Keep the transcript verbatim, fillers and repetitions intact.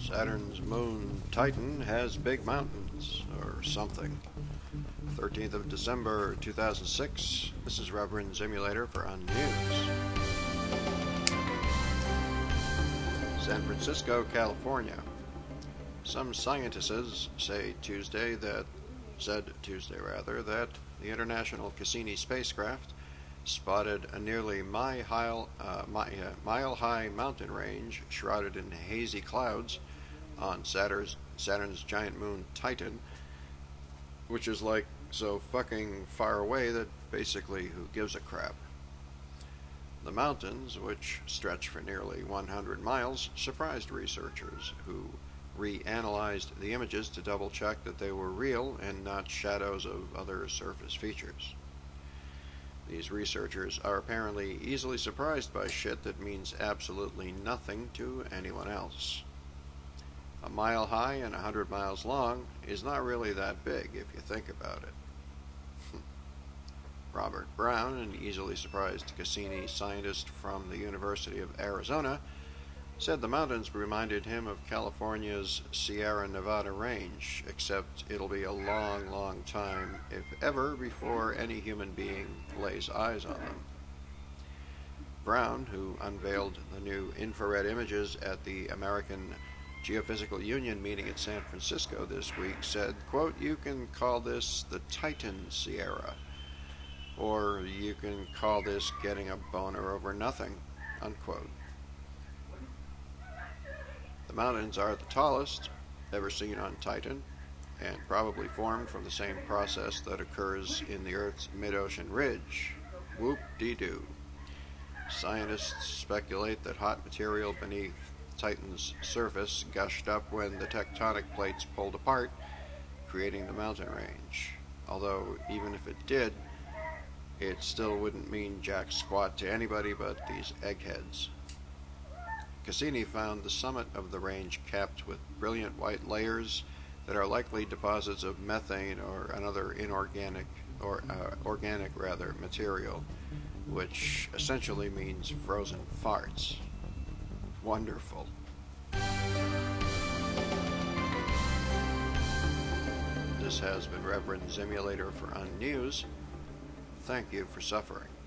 Saturn's moon Titan has big mountains, or something. thirteenth of December two thousand six. This is Reverend Simulator for Unnews. San Francisco, California. Some scientists say Tuesday that said Tuesday rather that the International Cassini spacecraft spotted a nearly mile-high uh, mile-high mountain range shrouded in hazy clouds on Saturn's, Saturn's giant moon Titan, which is like so fucking far away that basically who gives a crap. The mountains, which stretch for nearly one hundred miles, surprised researchers who reanalyzed the images to double-check that they were real and not shadows of other surface features. These researchers are apparently easily surprised by shit that means absolutely nothing to anyone else. A mile high and a hundred miles long is not really that big if you think about it. Robert Brown, an easily surprised Cassini scientist from the University of Arizona, said the mountains reminded him of California's Sierra Nevada range, except it'll be a long, long time, if ever, before any human being lays eyes on them. Brown, who unveiled the new infrared images at the American Geophysical Union meeting in San Francisco this week, said, quote, "You can call this the Titan Sierra, or you can call this getting a boner over nothing," unquote. The mountains are the tallest ever seen on Titan, and probably formed from the same process that occurs in the Earth's mid-ocean ridge. Whoop-de-doo. Scientists speculate that hot material beneath Titan's surface gushed up when the tectonic plates pulled apart, creating the mountain range. Although, even if it did, it still wouldn't mean jack squat to anybody but these eggheads. Cassini found the summit of the range capped with brilliant white layers that are likely deposits of methane or another inorganic, or uh, organic rather, material, which essentially means frozen farts. Wonderful. This has been Reverend Simulator for Unnews. Thank you for suffering.